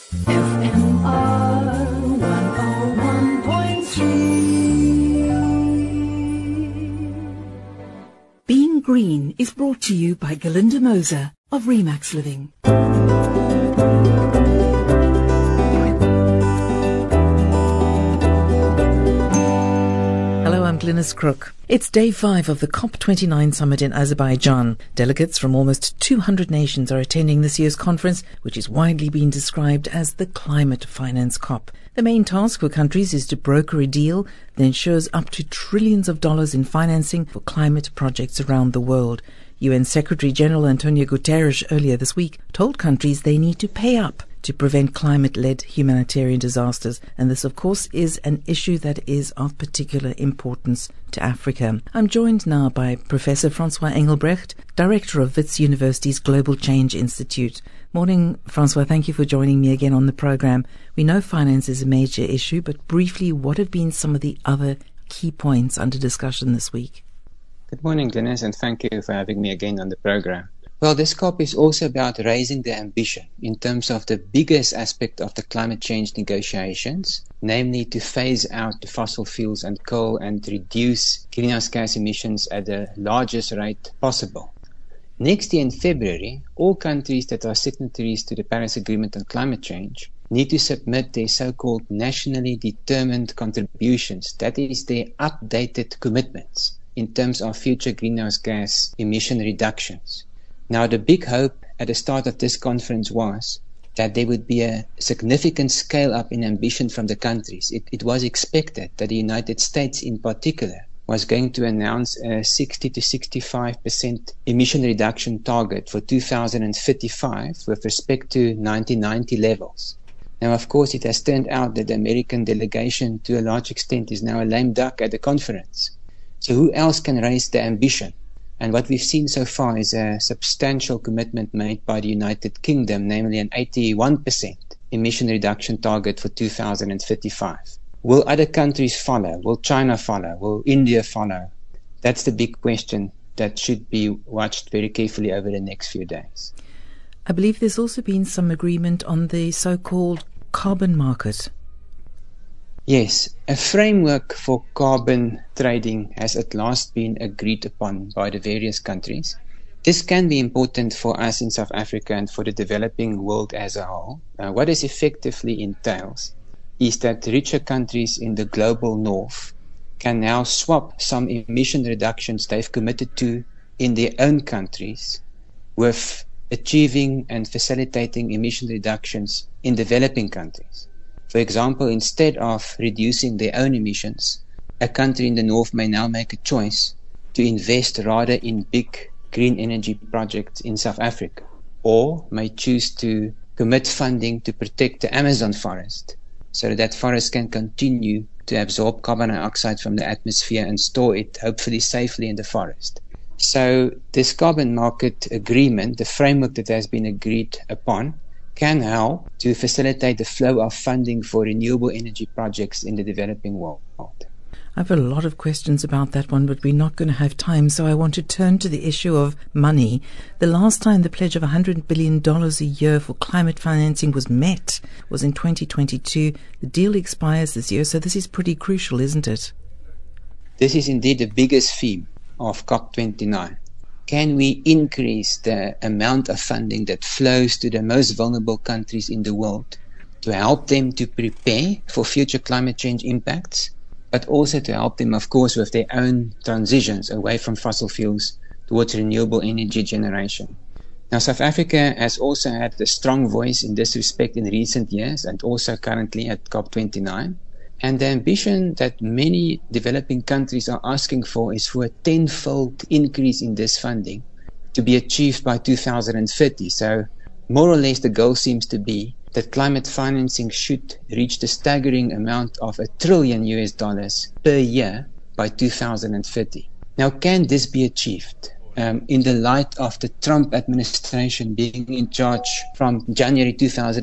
FMR 101.3. Being Green is brought to you by Galinda Moser of Remax Living. Hello, I'm Glynis Crook. It's day 5 of the COP29 summit in Azerbaijan. Delegates from almost 200 nations are attending this year's conference, which is widely being described as the Climate Finance COP. The main task for countries is to broker a deal that ensures up to trillions of dollars in financing for climate projects around the world. UN Secretary-General Antonio Guterres earlier this week told countries they need to pay up to prevent climate-led humanitarian disasters. And this, of course, is an issue that is of particular importance to Africa. I'm joined now by Professor Francois Engelbrecht, Director of Wits University's Global Change Institute. Morning, Francois. Thank you for joining me again on the program. We know finance is a major issue, but briefly, what have been some of the other key points under discussion this week? Good morning, Glynis, and thank you for having me again on the program. Well, this COP is also about raising the ambition in terms of the biggest aspect of the climate change negotiations, namely to phase out the fossil fuels and coal and reduce greenhouse gas emissions at the largest rate possible. Next year in February, all countries that are signatories to the Paris Agreement on climate change need to submit their so-called nationally determined contributions, that is, their updated commitments in terms of future greenhouse gas emission reductions. Now, the big hope at the start of this conference was that there would be a significant scale-up in ambition from the countries. It was expected that the United States in particular was going to announce a 60 to 65% emission reduction target for 2035 with respect to 1990 levels. Now, of course, it has turned out that the American delegation to a large extent is now a lame duck at the conference. So who else can raise the ambition? And what we've seen so far is a substantial commitment made by the United Kingdom, namely an 81% emission reduction target for 2035. Will other countries follow? Will China follow? Will India follow? That's the big question that should be watched very carefully over the next few days. I believe there's also been some agreement on the so-called carbon market. Yes, a framework for carbon trading has at last been agreed upon by the various countries. This can be important for us in South Africa and for the developing world as a whole. What this effectively entails is that richer countries in the global north can now swap some emission reductions they've committed to in their own countries with achieving and facilitating emission reductions in developing countries. For example, instead of reducing their own emissions, a country in the north may now make a choice to invest rather in big green energy projects in South Africa, or may choose to commit funding to protect the Amazon forest so that forest can continue to absorb carbon dioxide from the atmosphere and store it, hopefully safely, in the forest. So this carbon market agreement, the framework that has been agreed upon, can help to facilitate the flow of funding for renewable energy projects in the developing world. I have a lot of questions about that one, but we're not going to have time, so I want to turn to the issue of money. The last time the pledge of $100 billion a year for climate financing was met was in 2022. The deal expires this year, so this is pretty crucial, isn't it? This is indeed the biggest theme of COP29. Can we increase the amount of funding that flows to the most vulnerable countries in the world to help them to prepare for future climate change impacts, but also to help them, of course, with their own transitions away from fossil fuels towards renewable energy generation? Now, South Africa has also had a strong voice in this respect in recent years and also currently at COP29. And the ambition that many developing countries are asking for is for a tenfold increase in this funding to be achieved by 2030. So more or less the goal seems to be that climate financing should reach the staggering amount of $1 trillion per year by 2030. Now, can this be achieved? In the light of the Trump administration being in charge from January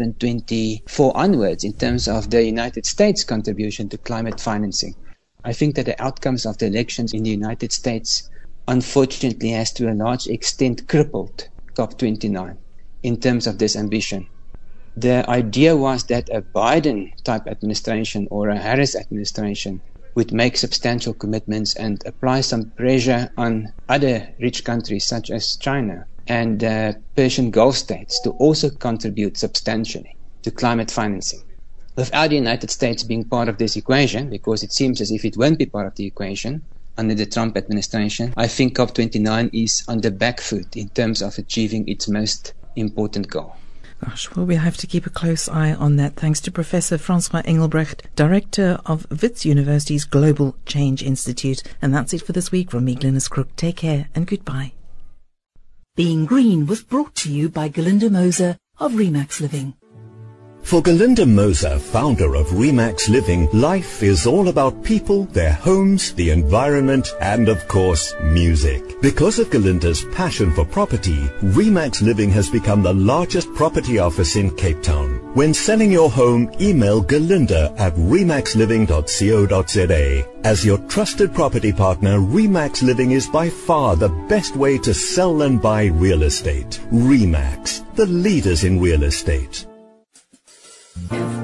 2024 onwards in terms of the United States contribution to climate financing. I think that the outcomes of the elections in the United States unfortunately has to a large extent crippled COP29 in terms of this ambition. The idea was that a Biden-type administration or a Harris administration would make substantial commitments and apply some pressure on other rich countries such as China and Persian Gulf states to also contribute substantially to climate financing. Without the United States being part of this equation, because it seems as if it won't be part of the equation under the Trump administration, I think COP29 is on the back foot in terms of achieving its most important goal. Gosh, well, we'll have to keep a close eye on that. Thanks to Professor Francois Engelbrecht, Director of Wits University's Global Change Institute. And that's it for this week from me, Glynis Crook. Take care and goodbye. Being Green was brought to you by Galinda Moser of Remax Living. For Galinda Moser, founder of Remax Living, life is all about people, their homes, the environment, and of course, music. Because of Galinda's passion for property, Remax Living has become the largest property office in Cape Town. When selling your home, email galinda@remaxliving.co.za. As your trusted property partner, Remax Living is by far the best way to sell and buy real estate. Remax, the leaders in real estate.